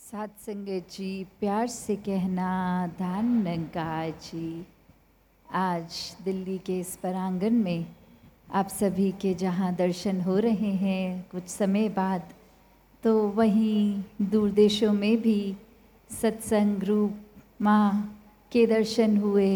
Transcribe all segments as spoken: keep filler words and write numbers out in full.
सात संगत जी, प्यार से कहना धान नंकार जी। आज दिल्ली के इस परांगण में आप सभी के जहां दर्शन हो रहे हैं कुछ समय बाद, तो वहीं दूर देशों में भी सत्संग रूप माँ के दर्शन हुए।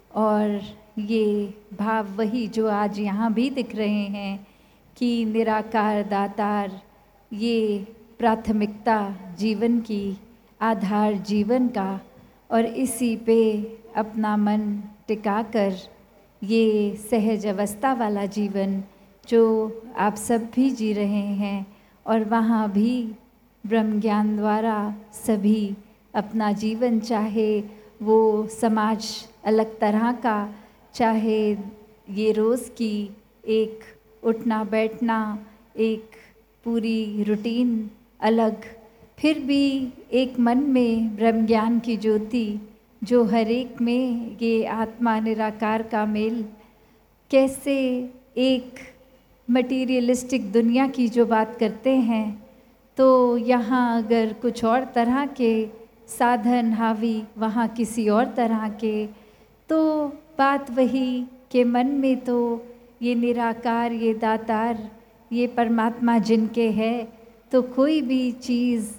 और ये भाव वही जो आज यहाँ भी दिख रहे हैं कि निराकार दातार ये प्राथमिकता जीवन की, आधार जीवन का, और इसी पे अपना मन टिकाकर ये सहज अवस्था वाला जीवन जो आप सब भी जी रहे हैं, और वहाँ भी ब्रह्म ज्ञान द्वारा सभी अपना जीवन, चाहे वो समाज अलग तरह का, चाहे ये रोज़ की एक उठना बैठना, एक पूरी रूटीन अलग, फिर भी एक मन में ब्रह्म ज्ञान की ज्योति जो हर एक में ये आत्मा निराकार का मेल। कैसे एक मटीरियलिस्टिक दुनिया की जो बात करते हैं, तो यहाँ अगर कुछ और तरह के साधन हावी, वहाँ किसी और तरह के, तो बात वही के मन में तो ये निराकार, ये दातार, ये परमात्मा जिनके है, तो कोई भी चीज़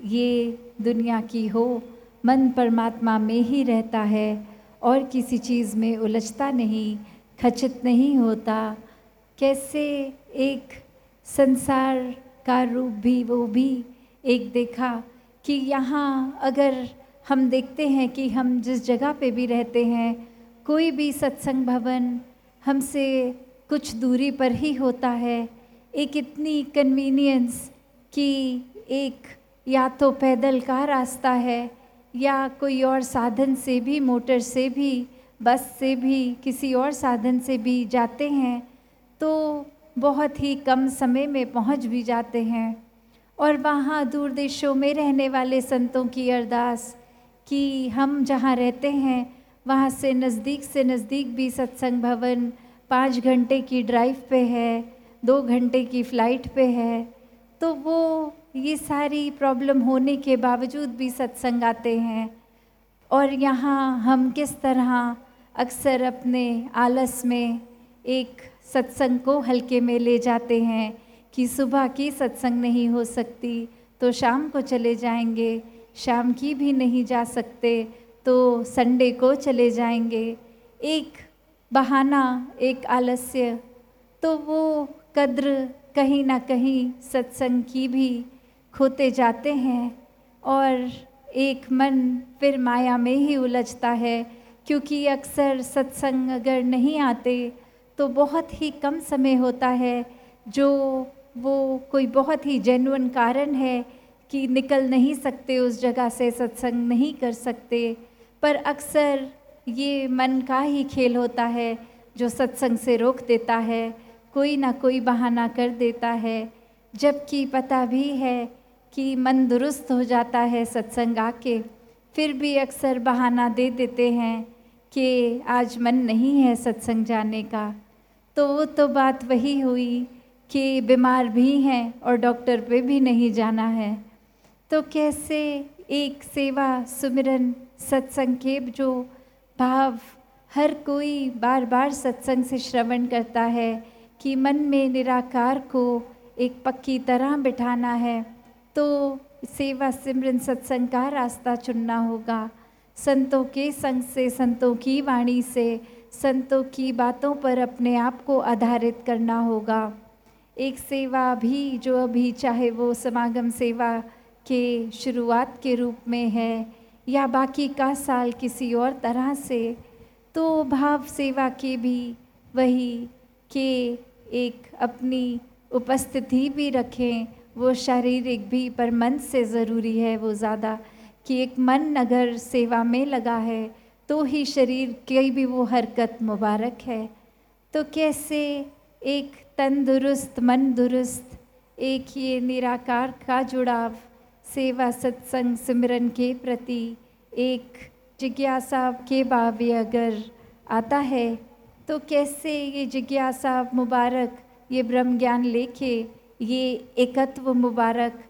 ये दुनिया की हो, मन परमात्मा में ही रहता है और किसी चीज़ में उलझता नहीं, खचित नहीं होता। कैसे एक संसार का रूप भी वो भी एक देखा कि यहाँ अगर हम देखते हैं कि हम जिस जगह पे भी रहते हैं, कोई भी सत्संग भवन हमसे कुछ दूरी पर ही होता है। एक इतनी कन्वीनियंस कि एक या तो पैदल का रास्ता है या कोई और साधन से भी, मोटर से भी, बस से भी, किसी और साधन से भी जाते हैं तो बहुत ही कम समय में पहुंच भी जाते हैं। और वहाँ दूर देशों में रहने वाले संतों की अरदास कि हम जहाँ रहते हैं वहाँ से नज़दीक से नज़दीक भी सत्संग भवन पाँच घंटे की ड्राइव पे है, दो घंटे की फ़्लाइट पे है, तो वो ये सारी प्रॉब्लम होने के बावजूद भी सत्संग आते हैं। और यहाँ हम किस तरह अक्सर अपने आलस में एक सत्संग को हल्के में ले जाते हैं कि सुबह की सत्संग नहीं हो सकती तो शाम को चले जाएंगे, शाम की भी नहीं जा सकते तो संडे को चले जाएंगे। एक बहाना, एक आलस्य, तो वो कद्र कहीं ना कहीं सत्संग की भी खोते जाते हैं। और एक मन फिर माया में ही उलझता है, क्योंकि अक्सर सत्संग अगर नहीं आते तो बहुत ही कम समय होता है जो वो कोई बहुत ही जेन्युइन कारण है कि निकल नहीं सकते उस जगह से, सत्संग नहीं कर सकते। पर अक्सर ये मन का ही खेल होता है जो सत्संग से रोक देता है, कोई ना कोई बहाना कर देता है, जबकि पता भी है कि मन दुरुस्त हो जाता है सत्संग आके, फिर भी अक्सर बहाना दे देते हैं कि आज मन नहीं है सत्संग जाने का। तो वो तो बात वही हुई कि बीमार भी हैं और डॉक्टर पे भी नहीं जाना है। तो कैसे एक सेवा, सुमिरन, सत्संग के जो भाव हर कोई बार बार सत्संग से श्रवण करता है कि मन में निराकार को एक पक्की तरह बिठाना है, तो सेवा सिमरन सत्संग का रास्ता चुनना होगा। संतों के संग से, संतों की वाणी से, संतों की बातों पर अपने आप को आधारित करना होगा। एक सेवा भी जो अभी, चाहे वो समागम सेवा के शुरुआत के रूप में है या बाकी का साल किसी और तरह से, तो भाव सेवा के भी वही कि एक अपनी उपस्थिति भी रखें, वो शारीरिक भी, पर मन से ज़रूरी है वो ज़्यादा, कि एक मन अगर सेवा में लगा है तो ही शरीर की भी वो हरकत मुबारक है। तो कैसे एक तन दुरुस्त, मन दुरुस्त, एक ये निराकार का जुड़ाव सेवा सत्संग सिमरन के प्रति एक जिज्ञासा के भावे अगर आता है, तो कैसे ये जिज्ञासा मुबारक, ये ब्रह्म ज्ञान लेके ये एकत्व मुबारक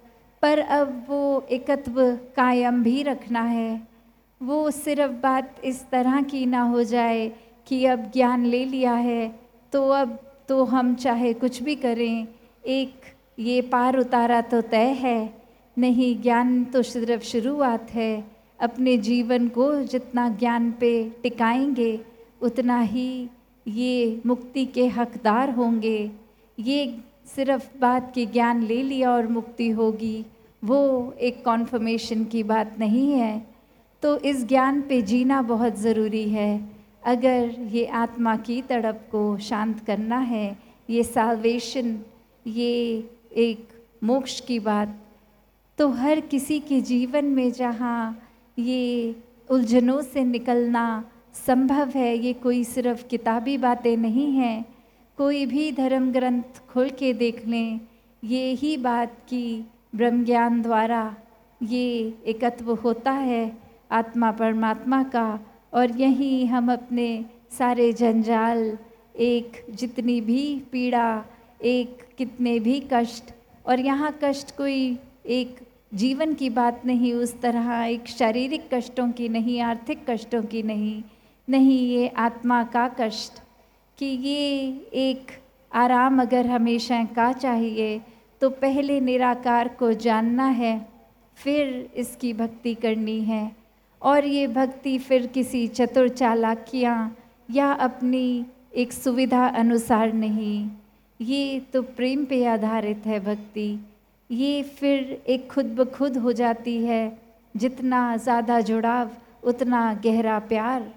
पर अब वो एकत्व कायम भी रखना है। वो सिर्फ बात इस तरह की ना हो जाए कि अब ज्ञान ले लिया है तो अब तो हम चाहे कुछ भी करें, एक ये पार उतारा तो तय है। नहीं, ज्ञान तो सिर्फ शुरुआत है। अपने जीवन को जितना ज्ञान पे टिकाएंगे उतना ही ये मुक्ति के हकदार होंगे। ये सिर्फ बात कि ज्ञान ले लिया और मुक्ति होगी, वो एक कॉन्फर्मेशन की बात नहीं है। तो इस ज्ञान पे जीना बहुत ज़रूरी है। अगर ये आत्मा की तड़प को शांत करना है, ये साल्वेशन, ये एक मोक्ष की बात, तो हर किसी के जीवन में जहाँ ये उलझनों से निकलना संभव है, ये कोई सिर्फ किताबी बातें नहीं हैं। कोई भी धर्म ग्रंथ खोल के देख लें, ये ही बात कि ब्रह्म ज्ञान द्वारा ये एकत्व होता है आत्मा परमात्मा का, और यही हम अपने सारे जंजाल, एक जितनी भी पीड़ा, एक कितने भी कष्ट, और यहाँ कष्ट कोई एक जीवन की बात नहीं, उस तरह एक शारीरिक कष्टों की नहीं, आर्थिक कष्टों की नहीं, नहीं, ये आत्मा का कष्ट कि ये एक आराम अगर हमेशा का चाहिए तो पहले निराकार को जानना है, फिर इसकी भक्ति करनी है। और ये भक्ति फिर किसी चतुर चालाकियाँ या अपनी एक सुविधा अनुसार नहीं, ये तो प्रेम पे आधारित है भक्ति। ये फिर एक खुद ब खुद हो जाती है, जितना ज़्यादा जुड़ाव उतना गहरा प्यार।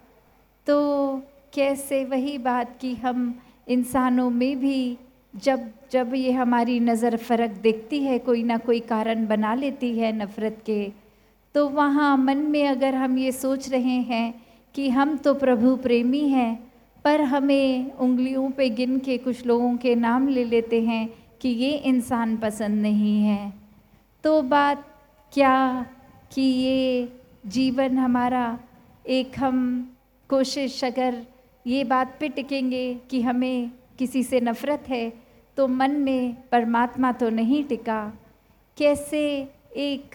तो कैसे वही बात कि हम इंसानों में भी जब जब ये हमारी नज़र फ़र्क देखती है, कोई ना कोई कारण बना लेती है नफ़रत के, तो वहाँ मन में अगर हम ये सोच रहे हैं कि हम तो प्रभु प्रेमी हैं, पर हमें उंगलियों पे गिन के कुछ लोगों के नाम ले लेते हैं कि ये इंसान पसंद नहीं है, तो बात क्या कि ये जीवन हमारा एक हम कोशिश अगर ये बात पे टिकेंगे कि हमें किसी से नफ़रत है तो मन में परमात्मा तो नहीं टिका। कैसे एक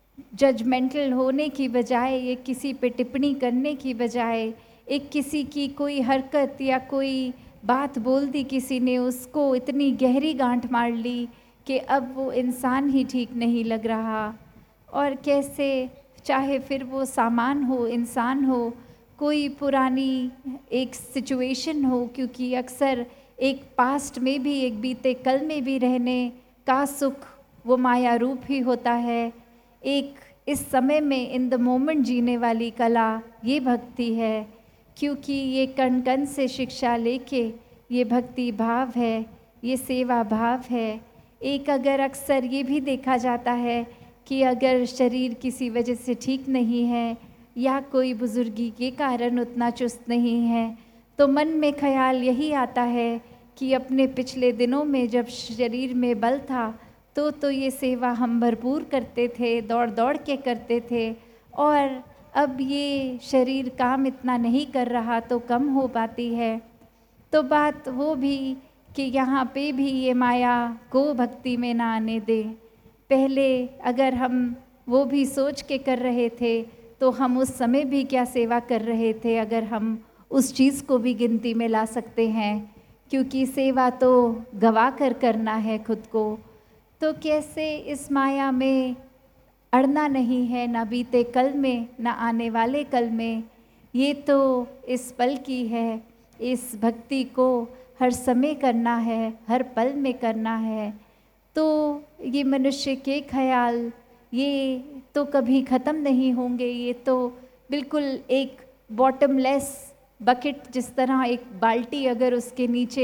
जजमेंटल होने की बजाय, एक किसी पे टिप्पणी करने की बजाय, एक किसी की कोई हरकत या कोई बात बोल दी किसी ने, उसको इतनी गहरी गांठ मार ली कि अब वो इंसान ही ठीक नहीं लग रहा। और कैसे चाहे फिर वो सामान हो, इंसान हो, कोई पुरानी एक सिचुएशन हो, क्योंकि अक्सर एक पास्ट में भी, एक बीते कल में भी रहने का सुख वो माया रूप ही होता है। एक इस समय में इन द मोमेंट जीने वाली कला ये भक्ति है, क्योंकि ये कण कण से शिक्षा लेके ये भक्ति भाव है, ये सेवा भाव है। एक अगर अक्सर ये भी देखा जाता है कि अगर शरीर किसी वजह से ठीक नहीं है या कोई बुजुर्गी के कारण उतना चुस्त नहीं है, तो मन में ख्याल यही आता है कि अपने पिछले दिनों में जब शरीर में बल था तो तो ये सेवा हम भरपूर करते थे, दौड़ दौड़ के करते थे, और अब ये शरीर काम इतना नहीं कर रहा तो कम हो पाती है। तो बात वो भी कि यहाँ पे भी ये माया को भक्ति में ना आने दे। पहले अगर हम वो भी सोच के कर रहे थे तो हम उस समय भी क्या सेवा कर रहे थे, अगर हम उस चीज़ को भी गिनती में ला सकते हैं, क्योंकि सेवा तो गवा कर करना है खुद को। तो कैसे इस माया में अड़ना नहीं है, ना बीते कल में ना आने वाले कल में, ये तो इस पल की है। इस भक्ति को हर समय करना है, हर पल में करना है। तो ये मनुष्य के ख्याल ये तो कभी ख़त्म नहीं होंगे। ये तो बिल्कुल एक बॉटमलेस बकेट, जिस तरह एक बाल्टी अगर उसके नीचे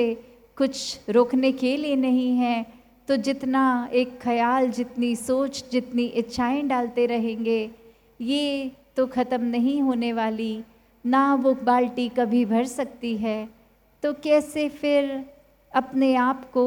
कुछ रोकने के लिए नहीं है, तो जितना एक ख्याल, जितनी सोच, जितनी इच्छाएं डालते रहेंगे, ये तो ख़त्म नहीं होने वाली, ना वो बाल्टी कभी भर सकती है। तो कैसे फिर अपने आप को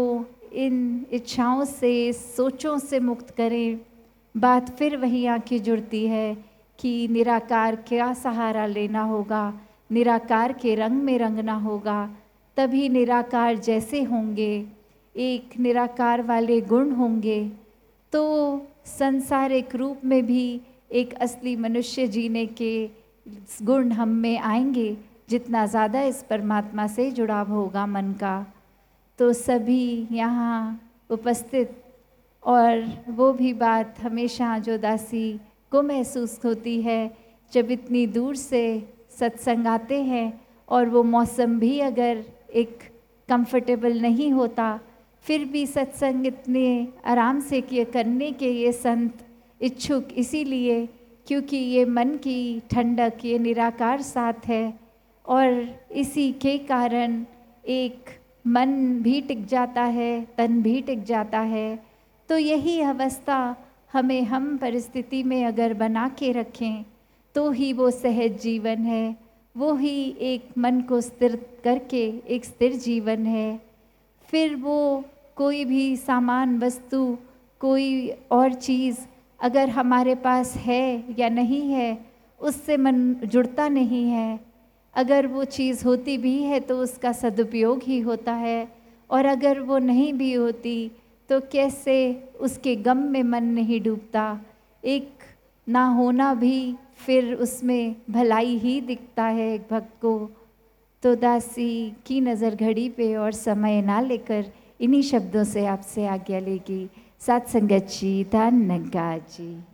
इन इच्छाओं से, सोचों से मुक्त करें। बात फिर वही आके जुड़ती है कि निराकार का सहारा लेना होगा, निराकार के रंग में रंगना होगा, तभी निराकार जैसे होंगे, एक निराकार वाले गुण होंगे। तो संसारिक रूप में भी एक असली मनुष्य जीने के गुण हम में आएंगे, जितना ज़्यादा इस परमात्मा से जुड़ाव होगा मन का। तो सभी यहाँ उपस्थित, और वो भी बात हमेशा जो दासी को महसूस होती है जब इतनी दूर से सत्संग आते हैं और वो मौसम भी अगर एक कंफर्टेबल नहीं होता, फिर भी सत्संग इतने आराम से किए करने के ये संत इच्छुक इसीलिए क्योंकि ये मन की ठंडक, ये निराकार साथ है, और इसी के कारण एक मन भी टिक जाता है, तन भी टिक जाता है। तो यही अवस्था हमें हम परिस्थिति में अगर बना के रखें तो ही वो सहज जीवन है, वो ही एक मन को स्थिर करके एक स्थिर जीवन है। फिर वो कोई भी सामान, वस्तु, कोई और चीज़ अगर हमारे पास है या नहीं है, उससे मन जुड़ता नहीं है। अगर वो चीज़ होती भी है तो उसका सदुपयोग ही होता है, और अगर वो नहीं भी होती तो कैसे उसके गम में मन नहीं डूबता। एक ना होना भी फिर उसमें भलाई ही दिखता है एक भक्त को। तो दासी की नज़र घड़ी पे और समय ना लेकर इन्हीं शब्दों से आपसे आज्ञा लेगी। सात संगत जी, धन नंगा जी।